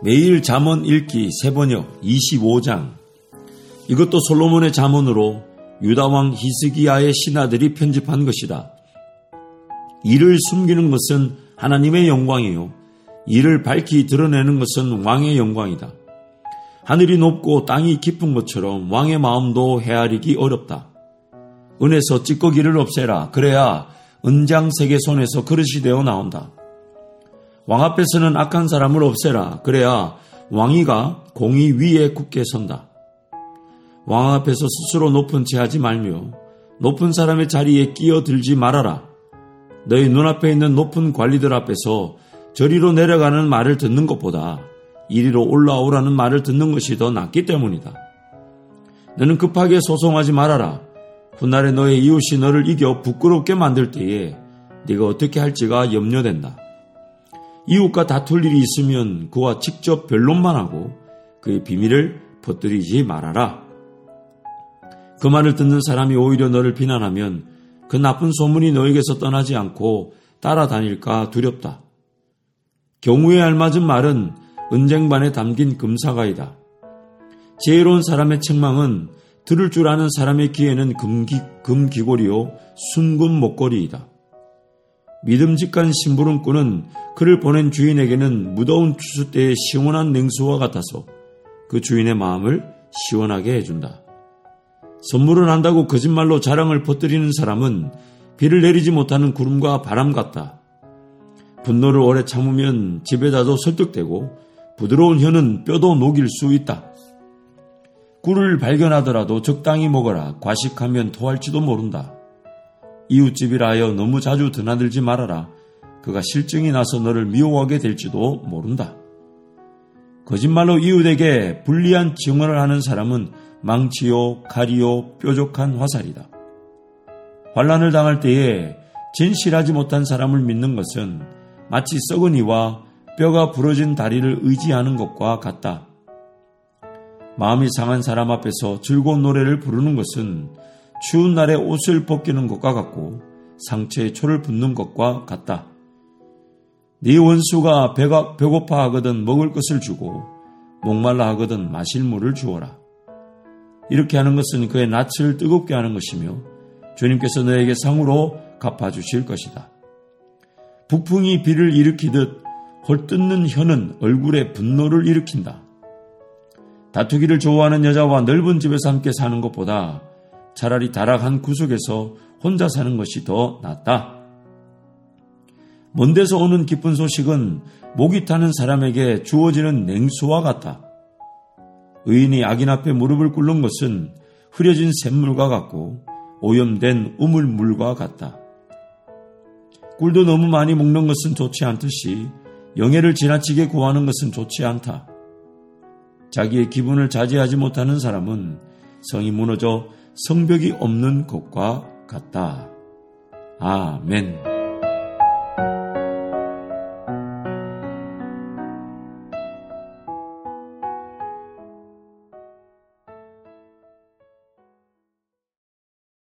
매일 잠언 읽기 세번역 25장. 이것도 솔로몬의 잠언으로 유다왕 히스기야의 신하들이 편집한 것이다. 이를 숨기는 것은 하나님의 영광이요 이를 밝히 드러내는 것은 왕의 영광이다. 하늘이 높고 땅이 깊은 것처럼 왕의 마음도 헤아리기 어렵다. 은에서 찌꺼기를 없애라. 그래야 은장색의 손에서 그릇이 되어 나온다. 왕 앞에서는 악한 사람을 없애라. 그래야 왕위가 공의 위에 굳게 선다. 왕 앞에서 스스로 높은 채 하지 말며 높은 사람의 자리에 끼어들지 말아라. 너희 눈앞에 있는 높은 관리들 앞에서 저리로 내려가는 말을 듣는 것보다 이리로 올라오라는 말을 듣는 것이 더 낫기 때문이다. 너는 급하게 소송하지 말아라. 훗날에 너의 이웃이 너를 이겨 부끄럽게 만들 때에 네가 어떻게 할지가 염려된다. 이웃과 다툴 일이 있으면 그와 직접 변론만 하고 그의 비밀을 퍼뜨리지 말아라. 그 말을 듣는 사람이 오히려 너를 비난하면 그 나쁜 소문이 너에게서 떠나지 않고 따라다닐까 두렵다. 경우에 알맞은 말은 은쟁반에 담긴 금사가이다. 지혜로운 사람의 책망은 들을 줄 아는 사람의 귀에는 금귀고리요 순금 목걸이이다. 믿음직한 심부름꾼은 그를 보낸 주인에게는 무더운 추수 때의 시원한 냉수와 같아서 그 주인의 마음을 시원하게 해준다. 선물을 한다고 거짓말로 자랑을 퍼뜨리는 사람은 비를 내리지 못하는 구름과 바람 같다. 분노를 오래 참으면 집에다도 설득되고 부드러운 혀는 뼈도 녹일 수 있다. 꿀을 발견하더라도 적당히 먹어라. 과식하면 토할지도 모른다. 이웃집이라 하여 너무 자주 드나들지 말아라. 그가 실증이 나서 너를 미워하게 될지도 모른다. 거짓말로 이웃에게 불리한 증언을 하는 사람은 망치요, 칼이요, 뾰족한 화살이다. 환난을 당할 때에 진실하지 못한 사람을 믿는 것은 마치 썩은 이와 뼈가 부러진 다리를 의지하는 것과 같다. 마음이 상한 사람 앞에서 즐거운 노래를 부르는 것은 추운 날에 옷을 벗기는 것과 같고 상처에 초를 붓는 것과 같다. 네 원수가 배고파 하거든 먹을 것을 주고 목말라 하거든 마실 물을 주어라. 이렇게 하는 것은 그의 낯을 뜨겁게 하는 것이며 주님께서 너에게 상으로 갚아주실 것이다. 북풍이 비를 일으키듯 헐뜯는 혀는 얼굴에 분노를 일으킨다. 다투기를 좋아하는 여자와 넓은 집에서 함께 사는 것보다 차라리 다락 한 구석에서 혼자 사는 것이 더 낫다. 먼 데서 오는 기쁜 소식은 목이 타는 사람에게 주어지는 냉수와 같다. 의인이 악인 앞에 무릎을 꿇는 것은 흐려진 샘물과 같고 오염된 우물물과 같다. 꿀도 너무 많이 먹는 것은 좋지 않듯이 영예를 지나치게 구하는 것은 좋지 않다. 자기의 기분을 자제하지 못하는 사람은 성이 무너져 성벽이 없는 것과 같다. 아멘.